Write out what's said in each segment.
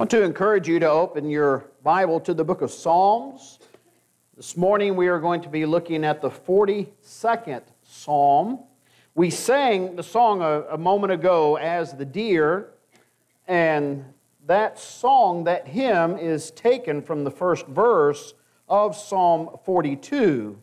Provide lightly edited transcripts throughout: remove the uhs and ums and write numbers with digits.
I want to encourage you to open your Bible to the book of Psalms. This morning we are going to be looking at the 42nd Psalm. We sang the song a moment ago, As the Deer, and that song, that hymn, is taken from the first verse of Psalm 42.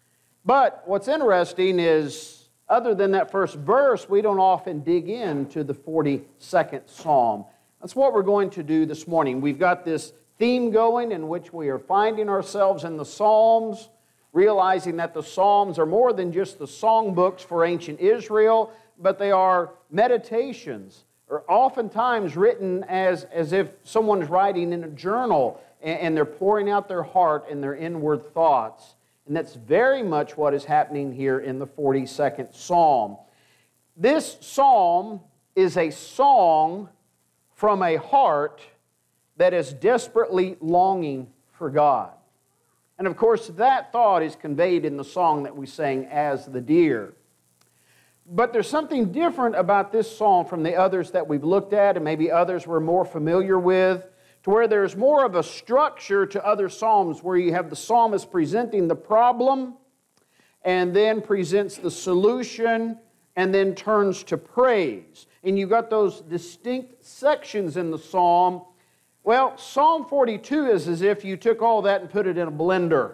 But what's interesting is, other than that first verse, we don't often dig into the 42nd Psalm. That's what we're going to do this morning. We've got this theme going in which we are finding ourselves in the Psalms, realizing that the Psalms are more than just the songbooks for ancient Israel, but they are meditations, or oftentimes written as if someone's writing in a journal, and they're pouring out their heart and their inward thoughts. And that's very much what is happening here in the 42nd Psalm. This psalm is a song from a heart that is desperately longing for God. And of course, that thought is conveyed in the song that we sang, As the Deer. But there's something different about this psalm from the others that we've looked at, and maybe others we're more familiar with, to where there's more of a structure to other psalms where you have the psalmist presenting the problem and then presents the solution and then turns to praise. And you've got those distinct sections in the psalm. Well, Psalm 42 is as if you took all that and put it in a blender.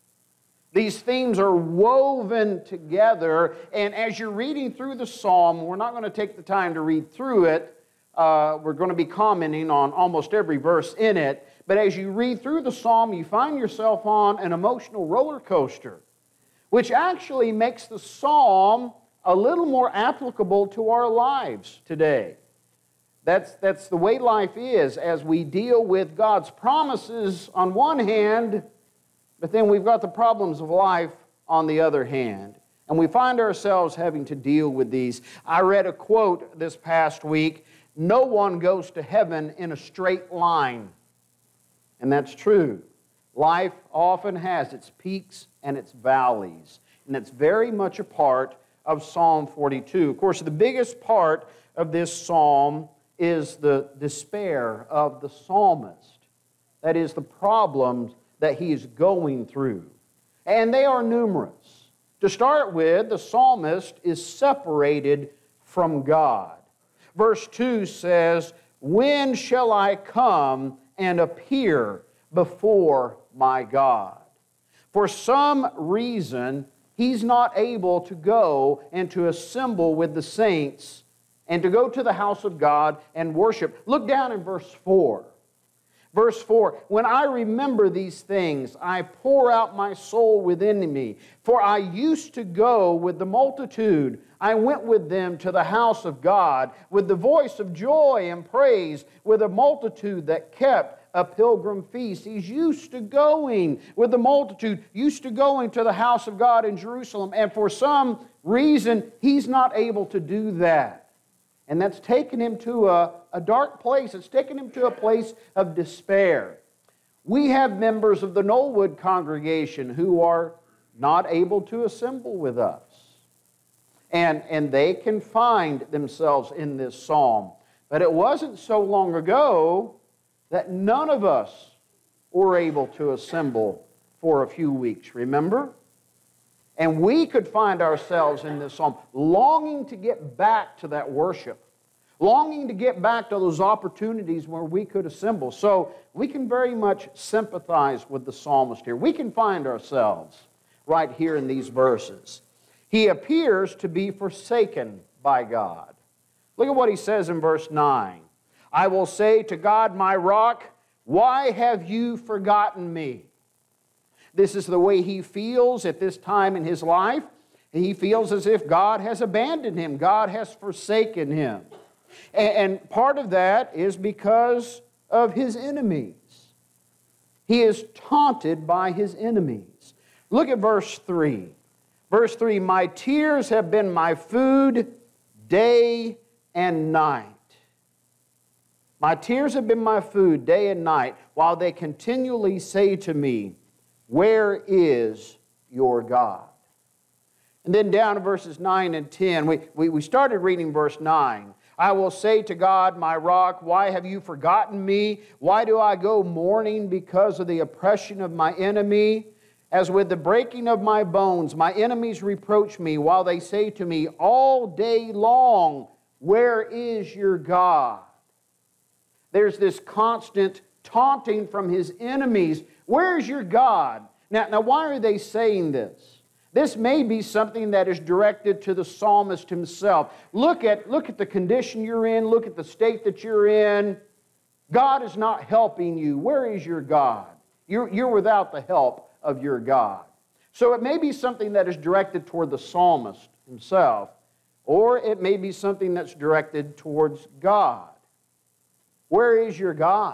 These themes are woven together, and as you're reading through the psalm, we're not going to take the time to read through it. We're going to be commenting on almost every verse in it. But as you read through the psalm, you find yourself on an emotional roller coaster, which actually makes the psalm a little more applicable to our lives today. That's the way life is as we deal with God's promises on one hand, but then we've got the problems of life on the other hand. And we find ourselves having to deal with these. I read a quote this past week, "No one goes to heaven in a straight line." And that's true. Life often has its peaks and its valleys. And that's very much a part of Psalm 42. Of course, the biggest part of this psalm is the despair of the psalmist. That is, the problems that he is going through. And they are numerous. To start with, the psalmist is separated from God. Verse 2 says, "When shall I come and appear before my God?" For some reason, he's not able to go and to assemble with the saints and to go to the house of God and worship. Look down in verse 4. Verse 4, "When I remember these things, I pour out my soul within me. For I used to go with the multitude. I went with them to the house of God, with the voice of joy and praise, with a multitude that kept a pilgrim feast." He's used to going with the multitude, used to going to the house of God in Jerusalem. And for some reason, he's not able to do that. And that's taken him to a dark place. It's taken him to a place of despair. We have members of the Knollwood congregation who are not able to assemble with us. And they can find themselves in this psalm. But it wasn't so long ago that none of us were able to assemble for a few weeks, remember? And we could find ourselves in this psalm longing to get back to that worship, longing to get back to those opportunities where we could assemble. So we can very much sympathize with the psalmist here. We can find ourselves right here in these verses. He appears to be forsaken by God. Look at what he says in verse 9. "I will say to God, my rock, why have you forgotten me?" This is the way he feels at this time in his life. He feels as if God has abandoned him. God has forsaken him. And part of that is because of his enemies. He is taunted by his enemies. Look at verse 3. Verse 3, "My tears have been my food day and night." My tears have been my food day and night, while they continually say to me, "Where is your God?" And then down to verses 9 and 10, we started reading verse 9. I will say to God, my rock, why have you forgotten me? Why do I go mourning because of the oppression of my enemy? As with the breaking of my bones, my enemies reproach me, while they say to me all day long, where is your God? There's this constant taunting from his enemies. Where's your God? Now, why are they saying this? This may be something that is directed to the psalmist himself. Look at the condition you're in. Look at the state that you're in. God is not helping you. Where is your God? You're without the help of your God. So it may be something that is directed toward the psalmist himself, or it may be something that's directed towards God. Where is your God?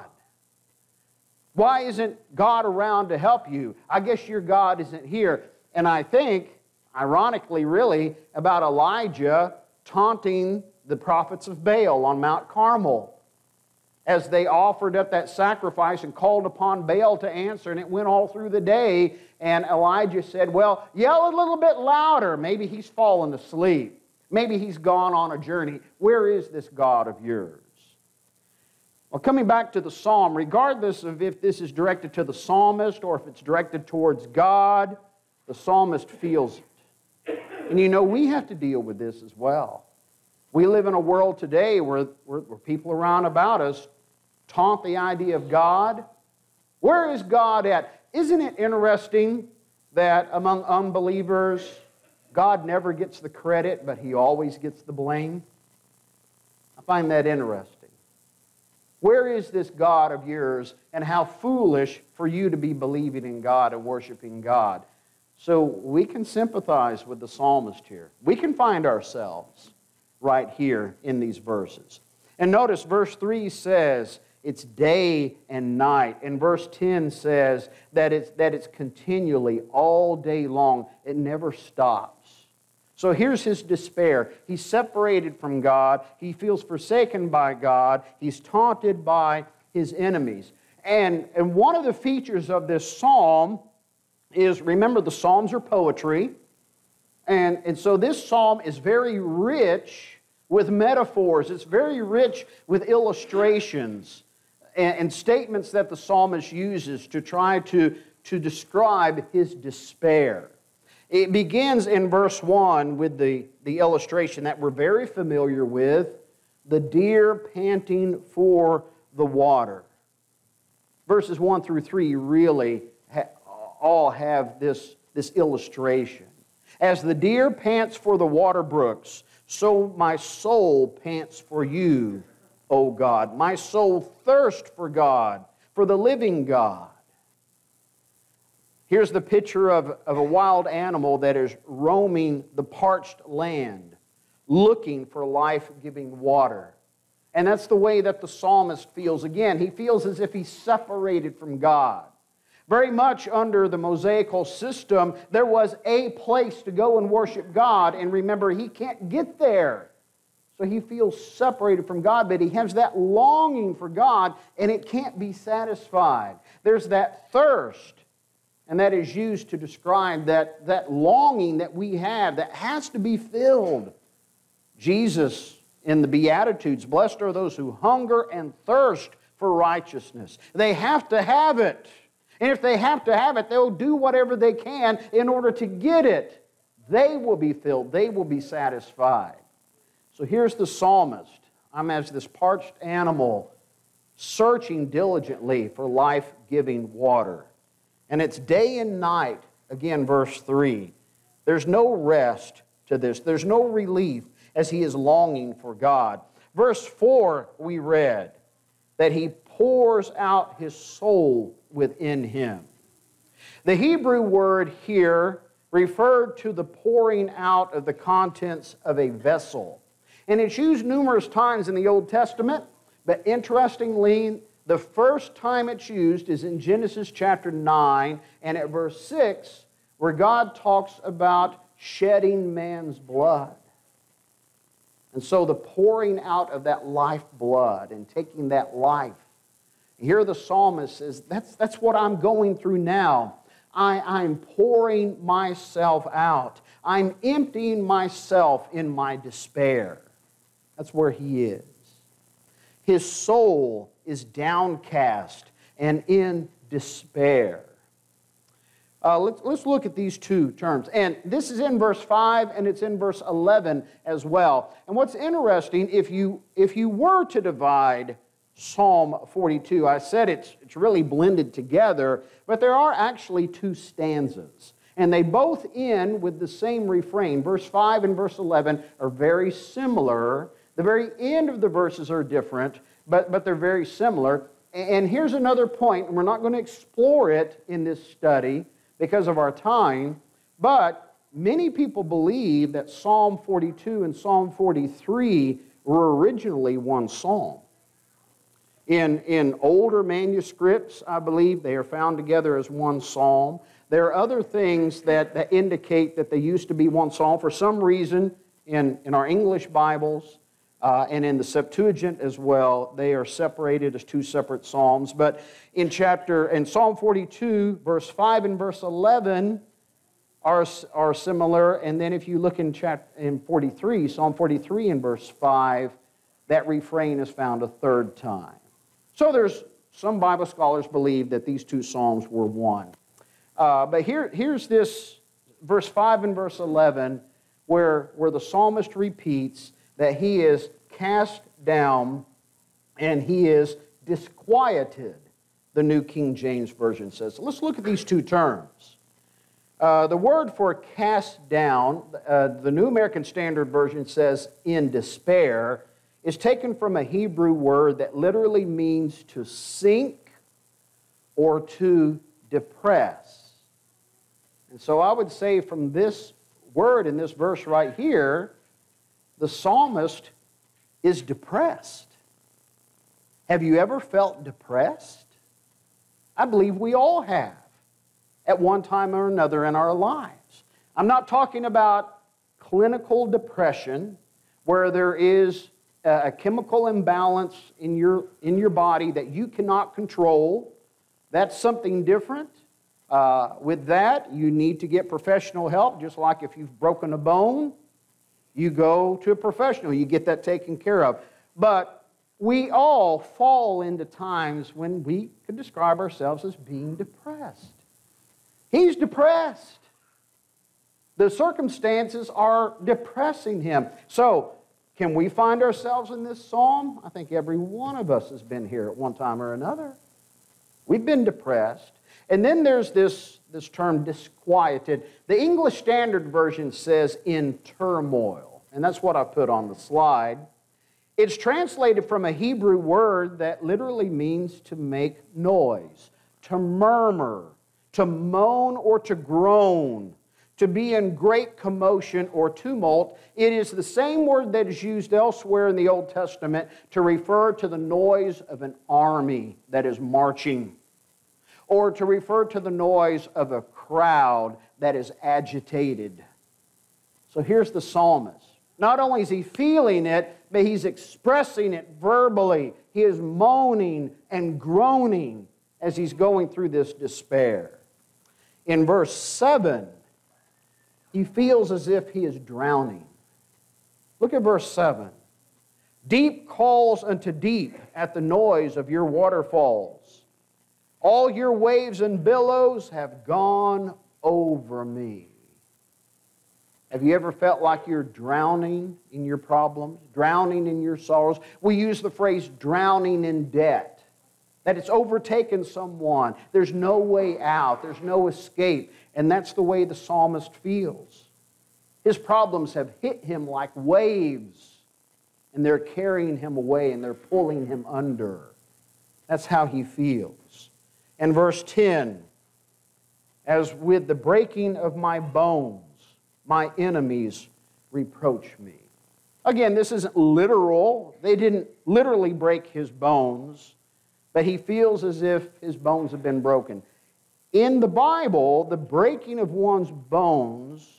Why isn't God around to help you? I guess your God isn't here. And I think, ironically really, about Elijah taunting the prophets of Baal on Mount Carmel as they offered up that sacrifice and called upon Baal to answer, and it went all through the day. And Elijah said, well, yell a little bit louder. Maybe he's fallen asleep. Maybe he's gone on a journey. Where is this God of yours? Well, coming back to the psalm, regardless of if this is directed to the psalmist or if it's directed towards God, the psalmist feels it. And you know, we have to deal with this as well. We live in a world today where people around about us taunt the idea of God. Where is God at? Isn't it interesting that among unbelievers, God never gets the credit, but He always gets the blame? I find that interesting. Where is this God of yours, and how foolish for you to be believing in God and worshiping God? So we can sympathize with the psalmist here. We can find ourselves right here in these verses. And notice verse 3 says it's day and night. And verse 10 says that it's continually all day long. It never stops. So here's his despair. He's separated from God. He feels forsaken by God. He's taunted by his enemies. And one of the features of this psalm is, remember, the Psalms are poetry. And so this psalm is very rich with metaphors. It's very rich with illustrations and statements that the psalmist uses to try to describe his despair. It begins in verse 1 with the illustration that we're very familiar with, the deer panting for the water. Verses 1 through 3 really all have this illustration. As the deer pants for the water brooks, so my soul pants for you, O God. My soul thirsts for God, for the living God. Here's the picture of a wild animal that is roaming the parched land, looking for life-giving water. And that's the way that the psalmist feels. Again, he feels as if he's separated from God. Very much under the Mosaical system, there was a place to go and worship God. And remember, he can't get there. So he feels separated from God, but he has that longing for God, and it can't be satisfied. There's that thirst, and that is used to describe that longing that we have that has to be filled. Jesus, in the Beatitudes, blessed are those who hunger and thirst for righteousness. They have to have it. And if they have to have it, they'll do whatever they can in order to get it. They will be filled. They will be satisfied. So here's the psalmist. I'm as this parched animal searching diligently for life-giving water. And it's day and night, again, verse 3. There's no rest to this. There's no relief as he is longing for God. Verse 4, we read that he pours out his soul within him. The Hebrew word here referred to the pouring out of the contents of a vessel. And it's used numerous times in the Old Testament, but interestingly, the first time it's used is in Genesis chapter 9 and at verse 6, where God talks about shedding man's blood. And so the pouring out of that life blood and taking that life. Here the psalmist says, that's what I'm going through now. I'm pouring myself out. I'm emptying myself in my despair. That's where he is. His soul is downcast and in despair. Let's look at these two terms. And this is in verse 5 and it's in verse 11 as well. And what's interesting, if you were to divide Psalm 42, I said it's really blended together, but there are actually two stanzas. And they both end with the same refrain. Verse 5 and verse 11 are very similar. The very end of the verses are different, but they're very similar. And here's another point, and we're not going to explore it in this study because of our time, but many people believe that Psalm 42 and Psalm 43 were originally one psalm. In older manuscripts, I believe, they are found together as one psalm. There are other things that indicate that they used to be one psalm. For some reason, in our English Bibles and in the Septuagint as well, they are separated as two separate psalms. But in Psalm 42, verse 5 and verse 11 are similar. And then if you look in 43, Psalm 43 and verse 5, that refrain is found a third time. So there's some Bible scholars believe that these two psalms were one. But here's this verse 5 and verse 11 where the psalmist repeats that he is cast down and he is disquieted, the New King James Version says. So let's look at these two terms. The word for cast down, the New American Standard Version says in despair, is taken from a Hebrew word that literally means to sink or to depress. And so I would say from this word in this verse right here, the psalmist is depressed. Have you ever felt depressed? I believe we all have at one time or another in our lives. I'm not talking about clinical depression where there is a chemical imbalance in your body that you cannot control. That's something different. With that, you need to get professional help, just like if you've broken a bone, you go to a professional, you get that taken care of. But we all fall into times when we could describe ourselves as being depressed. He's depressed. The circumstances are depressing him. So, can we find ourselves in this psalm? I think every one of us has been here at one time or another. We've been depressed. And then there's this term disquieted. The English Standard Version says in turmoil. And that's what I put on the slide. It's translated from a Hebrew word that literally means to make noise, to murmur, to moan or to groan, to be in great commotion or tumult. It is the same word that is used elsewhere in the Old Testament to refer to the noise of an army that is marching, or to refer to the noise of a crowd that is agitated. So here's the psalmist. Not only is he feeling it, but he's expressing it verbally. He is moaning and groaning as he's going through this despair. In verse 7, he feels as if he is drowning. Look at verse 7. Deep calls unto deep at the noise of your waterfalls. All your waves and billows have gone over me. Have you ever felt like you're drowning in your problems, drowning in your sorrows? We use the phrase drowning in debt, that it's overtaken someone. There's no way out. There's no escape. And that's the way the psalmist feels. His problems have hit him like waves, and they're carrying him away, and they're pulling him under. That's how he feels. And verse 10, as with the breaking of my bones, my enemies reproach me. Again, this isn't literal. They didn't literally break his bones, but he feels as if his bones have been broken. In the Bible, the breaking of one's bones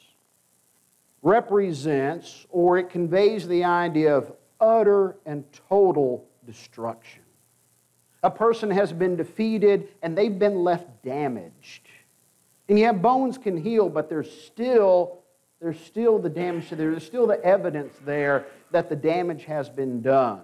represents, or it conveys the idea of utter and total destruction. A person has been defeated and they've been left damaged. And yet bones can heal, but there's still there's still the damage there. There's still the evidence there that the damage has been done.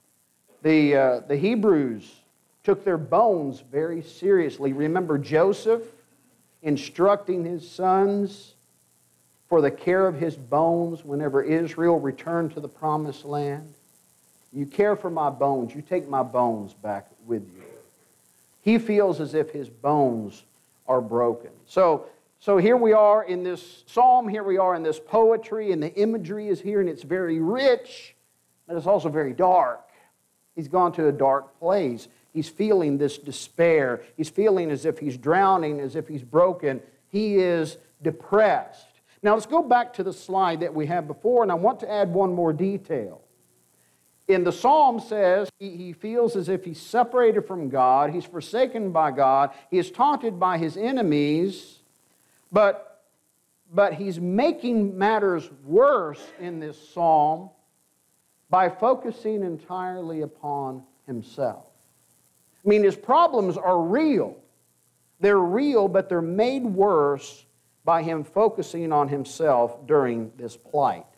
The Hebrews took their bones very seriously. Remember Joseph instructing his sons for the care of his bones whenever Israel returned to the promised land? You care for my bones, you take my bones back with you. He feels as if his bones are broken. So here we are in this psalm, here we are in this poetry, and the imagery is here, and it's very rich, but it's also very dark. He's gone to a dark place. He's feeling this despair. He's feeling as if he's drowning, as if he's broken. He is depressed. Now let's go back to the slide that we had before, and I want to add one more detail. In the psalm says he feels as if he's separated from God, he's forsaken by God, he is taunted by his enemies, but he's making matters worse in this psalm by focusing entirely upon himself. I mean, his problems are real. They're real, but they're made worse by him focusing on himself during this plight.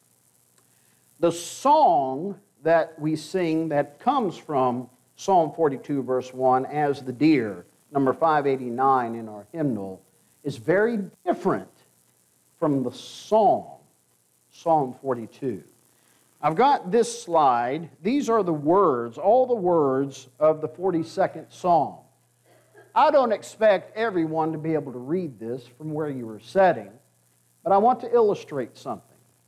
The song that we sing that comes from Psalm 42, verse 1, As the Deer, number 589 in our hymnal, is very different from the song, Psalm 42. I've got this slide. These are the words, all the words of the 42nd Psalm. I don't expect everyone to be able to read this from where you are sitting, but I want to illustrate something.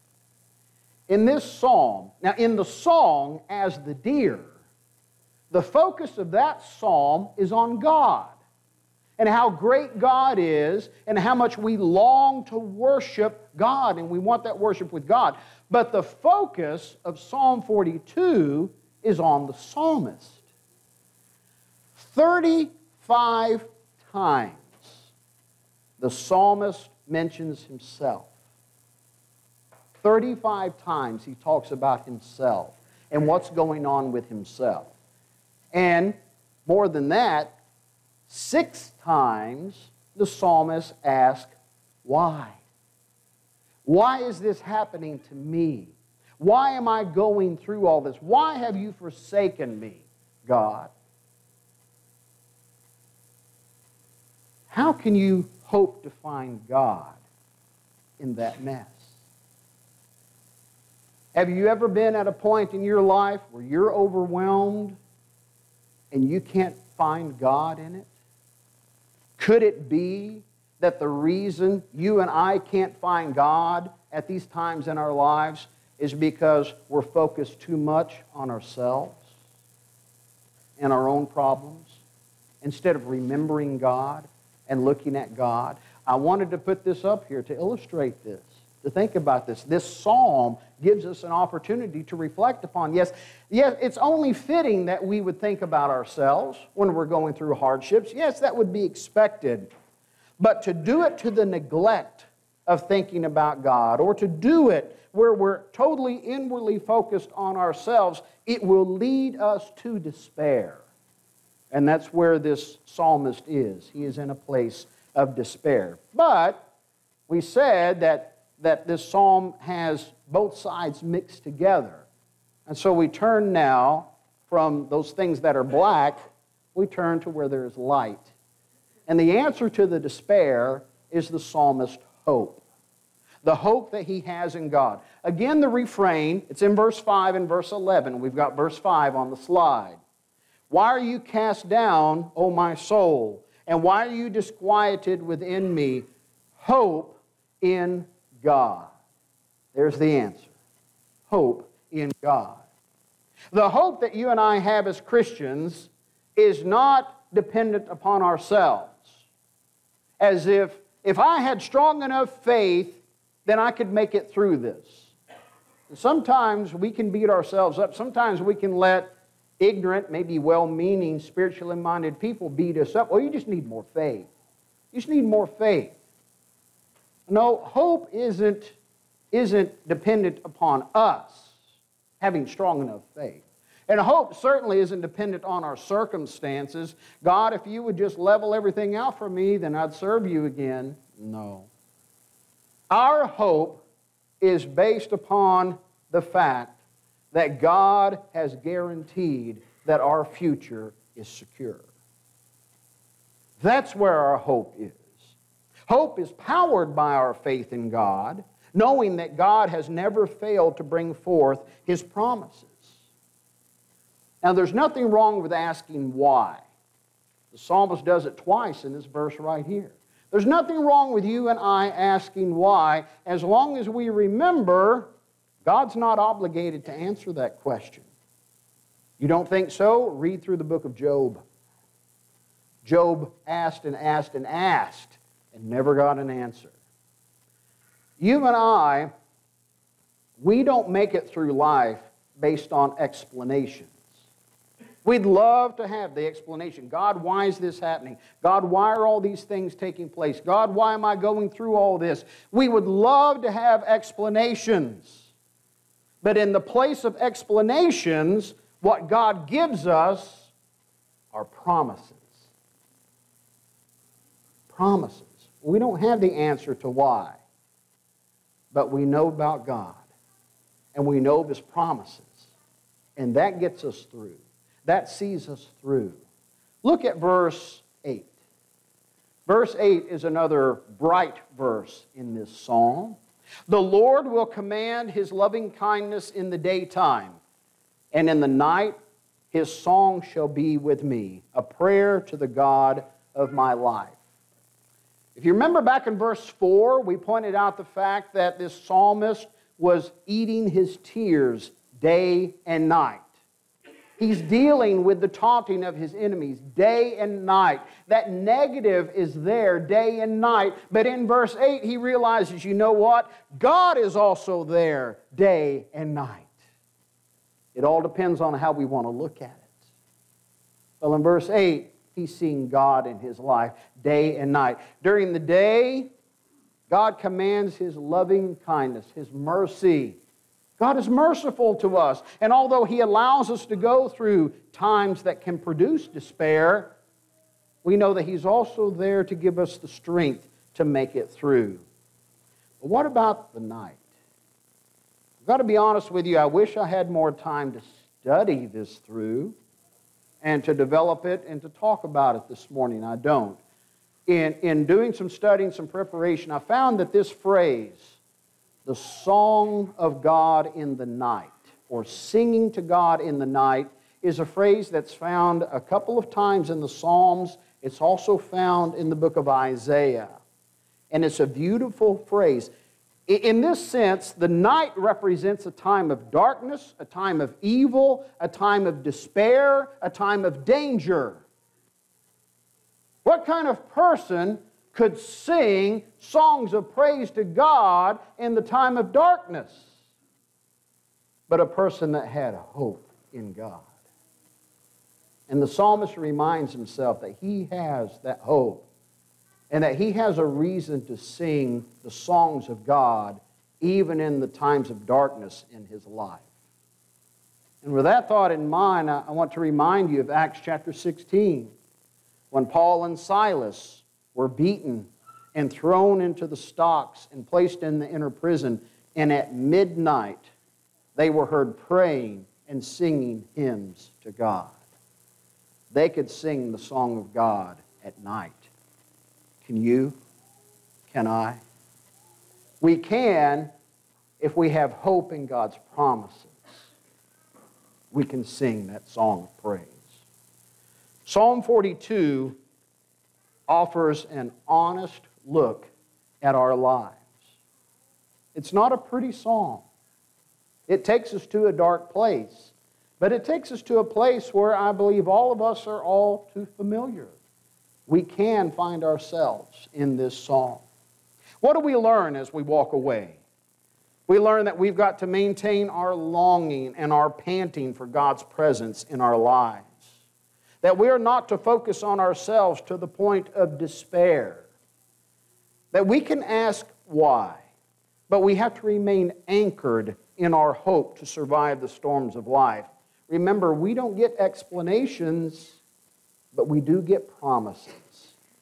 In this psalm, now in the song, As the Deer, the focus of that psalm is on God and how great God is and how much we long to worship God, and we want that worship with God. But the focus of Psalm 42 is on the psalmist. 35 times the psalmist mentions himself. 35 times he talks about himself and what's going on with himself. And more than that, 6 times the psalmist asks, why? Why is this happening to me? Why am I going through all this? Why have you forsaken me, God? How can you hope to find God in that mess? Have you ever been at a point in your life where you're overwhelmed and you can't find God in it? Could it be that the reason you and I can't find God at these times in our lives is because we're focused too much on ourselves and our own problems instead of remembering God and looking at God? I wanted to put this up here to illustrate this, to think about this. This psalm gives us an opportunity to reflect upon. Yes, it's only fitting that we would think about ourselves when we're going through hardships. Yes, that would be expected. But to do it to the neglect of thinking about God, or to do it where we're totally inwardly focused on ourselves, it will lead us to despair. And that's where this psalmist is. He is in a place of despair. But we said that this psalm has both sides mixed together. And so we turn now from those things that are black, we turn to where there is light. And the answer to the despair is the psalmist's hope. The hope that he has in God. Again, the refrain, it's in verse 5 and verse 11. We've got verse 5 on the slide. Why are you cast down, O my soul? And why are you disquieted within me? Hope in God. There's the answer. Hope in God. The hope that you and I have as Christians is not dependent upon ourselves. As if I had strong enough faith, then I could make it through this. And sometimes we can beat ourselves up. Sometimes we can let ignorant, maybe well-meaning, spiritually minded people beat us up. Well, you just need more faith. You just need more faith. No, hope isn't dependent upon us having strong enough faith. And hope certainly isn't dependent on our circumstances. God, if you would just level everything out for me, then I'd serve you again. No. Our hope is based upon the fact that God has guaranteed that our future is secure. That's where our hope is. Hope is powered by our faith in God, knowing that God has never failed to bring forth His promises. Now, there's nothing wrong with asking why. The psalmist does it twice in this verse right here. There's nothing wrong with you and I asking why, as long as we remember God's not obligated to answer that question. You don't think so? Read through the book of Job. Job asked and asked and asked and never got an answer. You and I, we don't make it through life based on explanations. We'd love to have the explanation. God, why is this happening? God, why are all these things taking place? God, why am I going through all this? We would love to have explanations. But in the place of explanations, what God gives us are promises. Promises. We don't have the answer to why, but we know about God, and we know of His promises, and that gets us through. That sees us through. Look at verse 8. Verse 8 is another bright verse in this psalm. The Lord will command His loving kindness in the daytime, and in the night His song shall be with me, a prayer to the God of my life. If you remember back in verse 4, we pointed out the fact that this psalmist was eating his tears day and night. He's dealing with the taunting of his enemies day and night. That negative is there day and night. But in verse 8, he realizes, you know what? God is also there day and night. It all depends on how we want to look at it. Well, in verse 8, he's seeing God in his life day and night. During the day, God commands His loving kindness, His mercy. God is merciful to us. And although He allows us to go through times that can produce despair, we know that He's also there to give us the strength to make it through. But what about the night? I've got to be honest with you, I wish I had more time to study this through and to develop it and to talk about it this morning. I don't. In doing some studying, some preparation, I found that this phrase, the song of God in the night, or singing to God in the night, is a phrase that's found a couple of times in the Psalms. It's also found in the book of Isaiah. And it's a beautiful phrase. In this sense, the night represents a time of darkness, a time of evil, a time of despair, a time of danger. What kind of person could sing songs of praise to God in the time of darkness? But a person that had hope in God. And the psalmist reminds himself that he has that hope and that he has a reason to sing the songs of God even in the times of darkness in his life. And with that thought in mind, I want to remind you of Acts chapter 16, when Paul and Silas were beaten and thrown into the stocks and placed in the inner prison, and at midnight they were heard praying and singing hymns to God. They could sing the song of God at night. Can you? Can I? We can if we have hope in God's promises. We can sing that song of praise. Psalm 42 offers an honest look at our lives. It's not a pretty psalm. It takes us to a dark place, but it takes us to a place where I believe all of us are all too familiar. We can find ourselves in this psalm. What do we learn as we walk away? We learn that we've got to maintain our longing and our panting for God's presence in our lives. That we are not to focus on ourselves to the point of despair. That we can ask why, but we have to remain anchored in our hope to survive the storms of life. Remember, we don't get explanations, but we do get promises.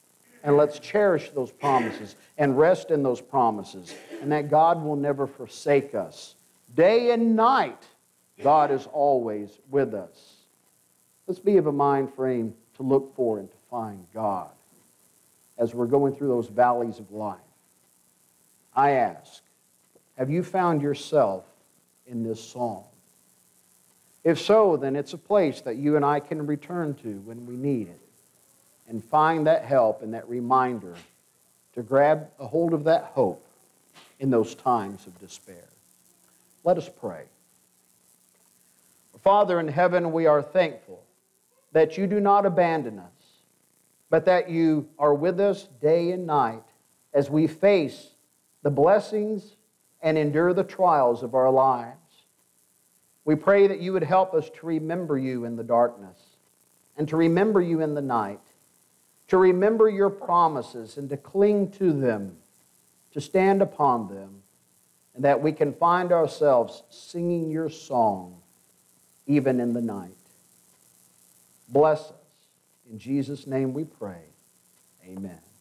And let's cherish those promises and rest in those promises, and that God will never forsake us. Day and night, God is always with us. Let's be of a mind frame to look for and to find God as we're going through those valleys of life. I ask, have you found yourself in this psalm? If so, then it's a place that you and I can return to when we need it and find that help and that reminder to grab a hold of that hope in those times of despair. Let us pray. Father in heaven, we are thankful that you do not abandon us, but that you are with us day and night as we face the blessings and endure the trials of our lives. We pray that you would help us to remember you in the darkness and to remember you in the night, to remember your promises and to cling to them, to stand upon them, and that we can find ourselves singing your song even in the night. Bless us. In Jesus' name we pray. Amen.